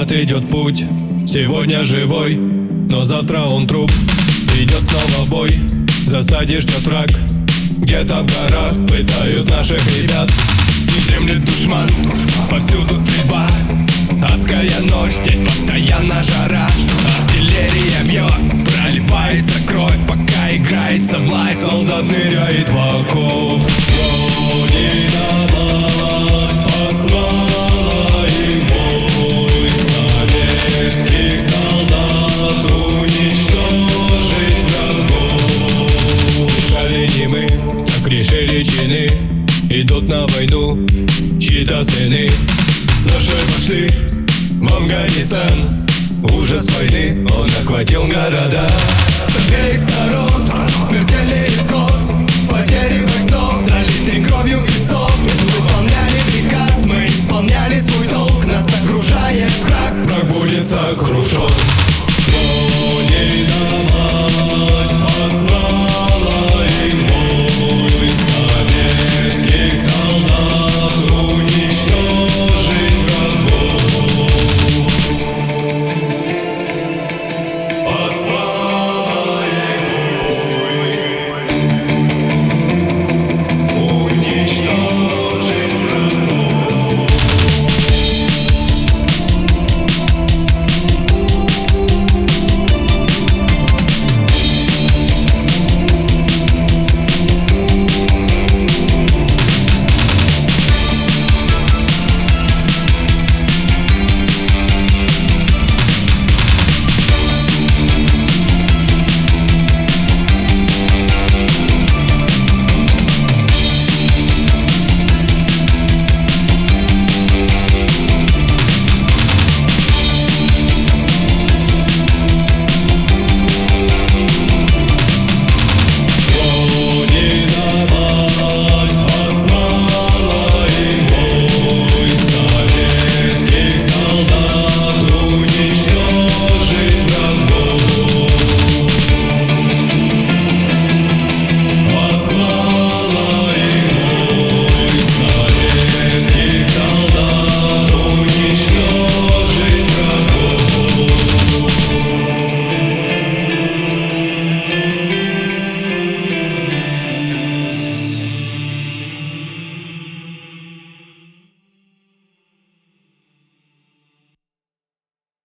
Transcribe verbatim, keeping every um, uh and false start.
Солдат идет путь, сегодня живой, но завтра он труп. Идет снова бой, засаде ждет враг. Где-то в горах пытают наших ребят. Не дремлет душман, повсюду стрельба. Адская ночь, здесь постоянно жара. Артиллерия бьет, проливается кровь, пока играется власть. Солдат ныряет в окоп. Родина мать послала им бой. Советских солдат уничтожить врагов. Решали не мы, так решили чины. Идут на войну чьи-то сыны. Наши пошли в Афганистан. Ужас войны, он охватил города. С обеих сторон смертельный исход. Потери бойцов, залитый кровью песок. Выполняли приказ, мы исполняли свой долг. Нас окружает враг, враг будет сокрушен.